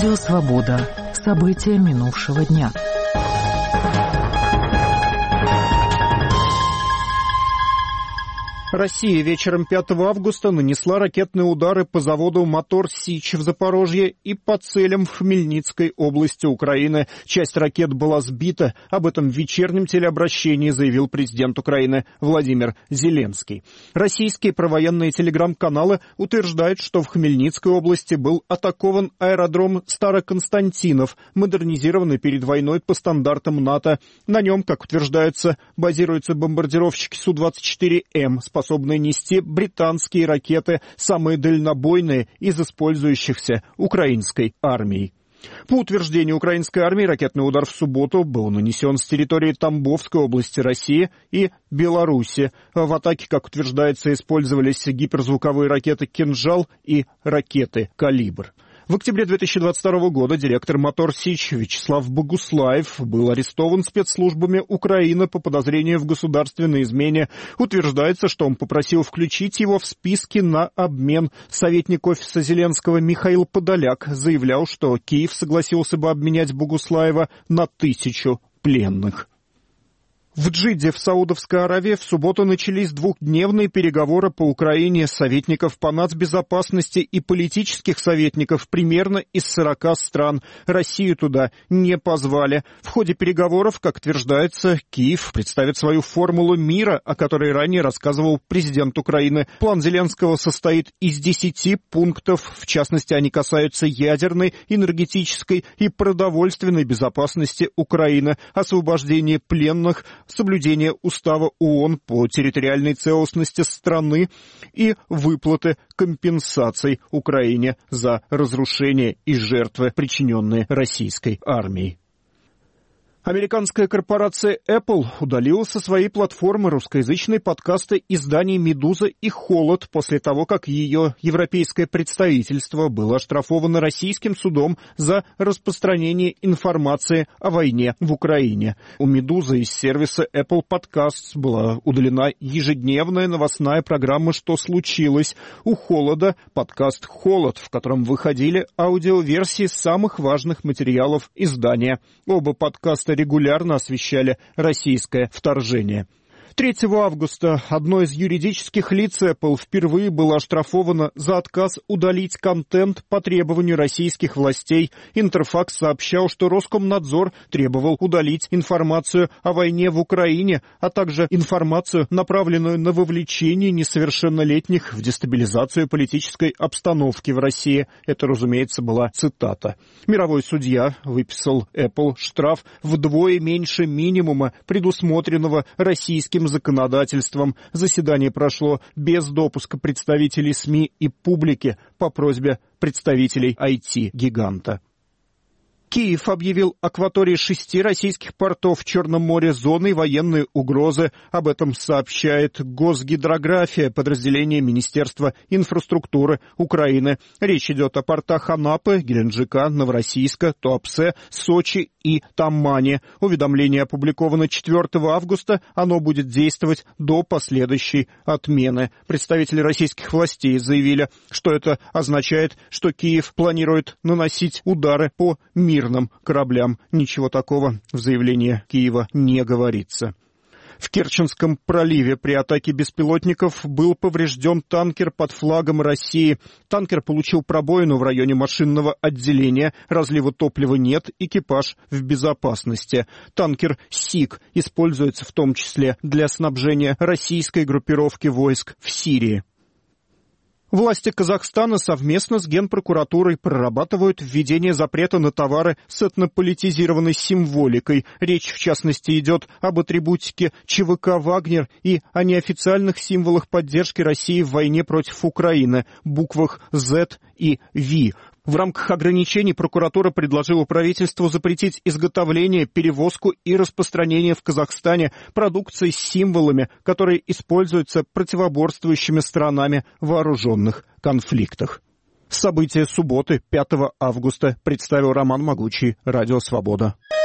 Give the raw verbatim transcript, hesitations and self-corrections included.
Радио «Свобода». События минувшего дня. Россия вечером пятого августа нанесла ракетные удары по заводу «Мотор Сич» в Запорожье и по целям в Хмельницкой области Украины. Часть ракет была сбита. Об этом в вечернем телеобращении заявил президент Украины Владимир Зеленский. Российские провоенные телеграм-каналы утверждают, что в Хмельницкой области был атакован аэродром Староконстантинов, модернизированный перед войной по стандартам НАТО. На нем, как утверждается, базируются бомбардировщики Су двадцать четыре М, способные нести британские ракеты, самые дальнобойные из использующихся украинской армией. По утверждению украинской армии, ракетный удар в субботу был нанесен с территории Тамбовской области России и Беларуси. В атаке, как утверждается, использовались гиперзвуковые ракеты «Кинжал» и ракеты «Калибр». В октябре две тысячи двадцать второго года директор «Мотор Сич» Вячеслав Богуслаев был арестован спецслужбами Украины по подозрению в государственной измене. Утверждается, что он попросил включить его в списки на обмен. Советник офиса Зеленского Михаил Подоляк заявлял, что Киев согласился бы обменять Богуслаева на тысячу пленных. В Джидде в Саудовской Аравии в субботу начались двухдневные переговоры по Украине советников по нацбезопасности и политических советников примерно из сорока стран. Россию туда не позвали. В ходе переговоров, как утверждается, Киев представит свою формулу мира, о которой ранее рассказывал президент Украины. План Зеленского состоит из десяти пунктов. В частности, они касаются ядерной, энергетической и продовольственной безопасности Украины, освобождения пленных, соблюдение устава ООН по территориальной целостности страны и выплаты компенсаций Украине за разрушения и жертвы, причиненные российской армией. Американская корпорация Apple удалила со своей платформы русскоязычные подкасты изданий «Медуза» и «Холод» после того, как ее европейское представительство было оштрафовано российским судом за распространение информации о войне в Украине. У «Медузы» из сервиса Apple Podcasts была удалена ежедневная новостная программа «Что случилось?». У «Холода» подкаст «Холод», в котором выходили аудиоверсии самых важных материалов издания. Оба подкаста регулярно освещали российское вторжение. третьего августа одно из юридических лиц Apple впервые было оштрафовано за отказ удалить контент по требованию российских властей. Интерфакс сообщал, что Роскомнадзор требовал удалить информацию о войне в Украине, а также информацию, направленную на вовлечение несовершеннолетних в дестабилизацию политической обстановки в России. Это, разумеется, была цитата. Мировой судья выписал Apple штраф вдвое меньше минимума, предусмотренного российским законодательством. Заседание прошло без допуска представителей СМИ и публики по просьбе представителей ай ти-гиганта. Киев объявил акватории шести российских портов в Черном море зоной военной угрозы. Об этом сообщает Госгидрография, подразделение Министерства инфраструктуры Украины. Речь идет о портах Анапы, Геленджика, Новороссийска, Туапсе, Сочи и Таммане. Уведомление опубликовано четвёртого августа. Оно будет действовать до последующей отмены. Представители российских властей заявили, что это означает, что Киев планирует наносить удары по миру. мирным кораблям. Ничего такого в заявлении Киева не говорится. В Керченском проливе при атаке беспилотников был поврежден танкер под флагом России. Танкер получил пробоину в районе машинного отделения, разлива топлива нет, экипаж в безопасности. Танкер «Сик» используется в том числе для снабжения российской группировки войск в Сирии. Власти Казахстана совместно с Генпрокуратурой прорабатывают введение запрета на товары с этнополитизированной символикой. Речь, в частности, идет об атрибутике ЧВК «Вагнер» и о неофициальных символах поддержки России в войне против Украины, буквах «З» и «Ви». В рамках ограничений прокуратура предложила правительству запретить изготовление, перевозку и распространение в Казахстане продукции с символами, которые используются противоборствующими сторонами в вооруженных конфликтах. События субботы, пятого августа, представил Роман Могучий, Радио Свобода.